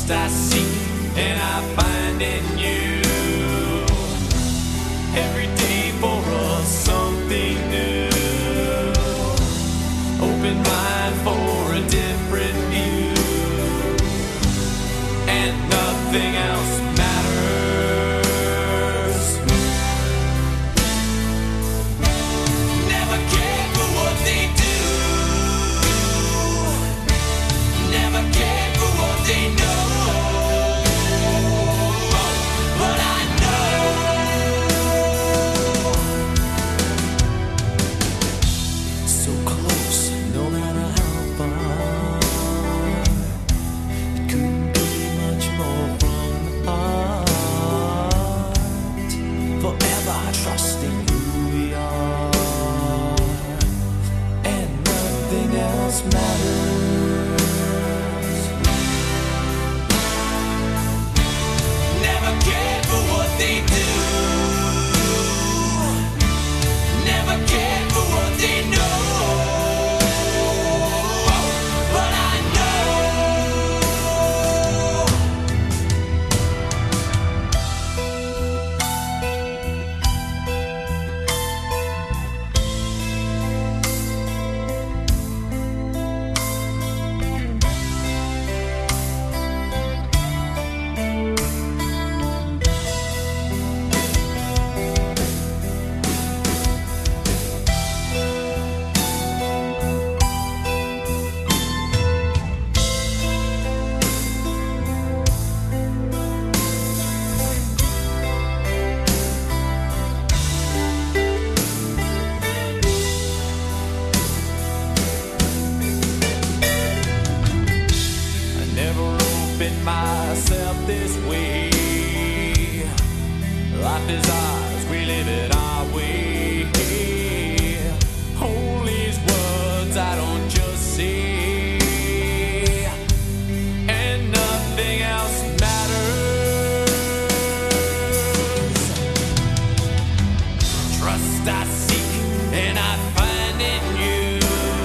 Trust I seek and I find in you. Every day for us something new. Open mind for a different view. And nothing else matters. Never cared for what they do. Never cared for what they know. But I know so close, no matter how far. It couldn't be much more from the heart. Forever trusting who we are, and nothing else matters. Never cared for what they do. Never cared for what they know. But I know I never opened myself this way. Life is ours, we live it our way. Hold these words I don't just say, and nothing else matters. Trust I seek and I find in you.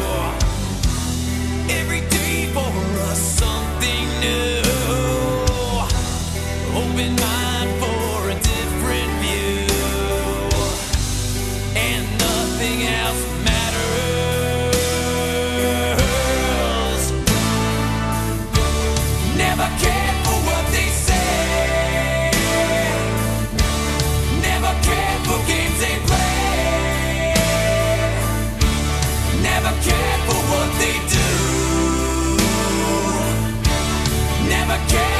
Every day for us something new. Open mind for a different view. And nothing else matters. Never cared for what they say. Never cared for games they play. Never cared for what they do. Never cared